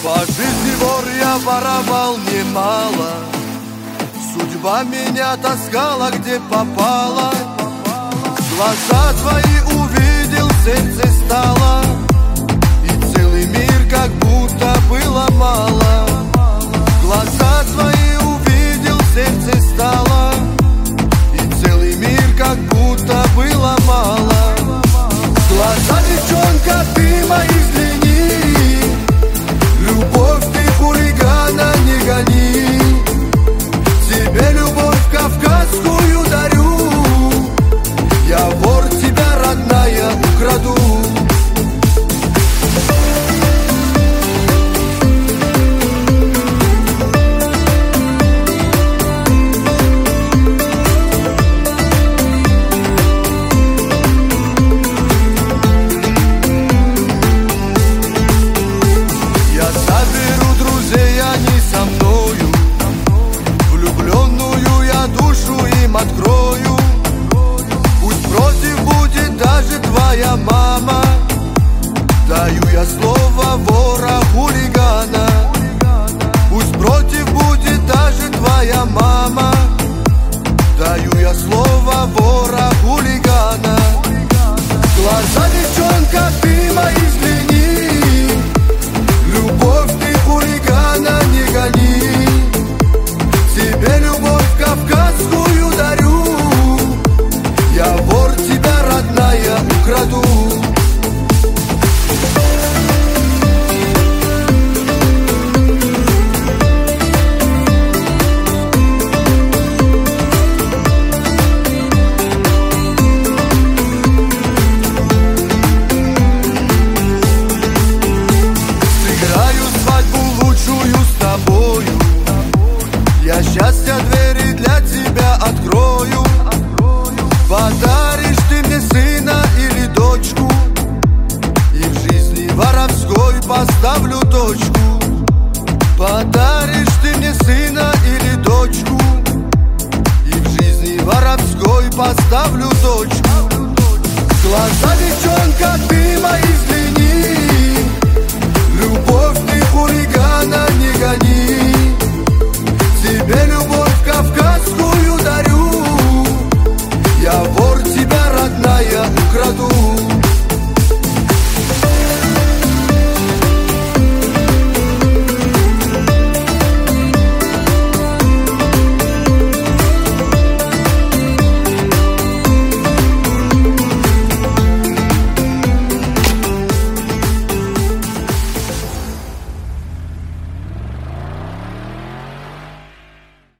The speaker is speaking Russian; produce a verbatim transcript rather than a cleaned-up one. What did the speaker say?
По жизни вор я воровал немало, судьба меня таскала где попала. Глаза твои увидел, сердце стало, и целый мир как будто было мало. Глаза твои увидел, сердце стало, и целый мир как будто было мало. Глаза, девчонка, ты мои взгляни, любовь ты хулигана не гони. Тебе любовь кавказскую дарю, я вор тебя, родная, украду. Я заберу друзей, они со мною, влюбленную я душу им открою. Пусть против будет даже твоя мама, даю я слово вора хулигана. Пусть против будет даже твоя мама, даю я слово вора хулигана. Глаза, девчонка, ты мои взгляни, любовь ты хулигана не гони. Тебе любовь кавказскую дарю, я вор тебя, родная, украду. Сыграю свадьбу лучшую с тобою, я счастья двери для тебя открою. Подаришь ты мне сына или дочку, и в жизни воровской поставлю точку. Подаришь ты мне сына или дочку, и в жизни воровской поставлю точку. Глаза, девчонка, ты мои взгляни, любовь ты хулигана не гони.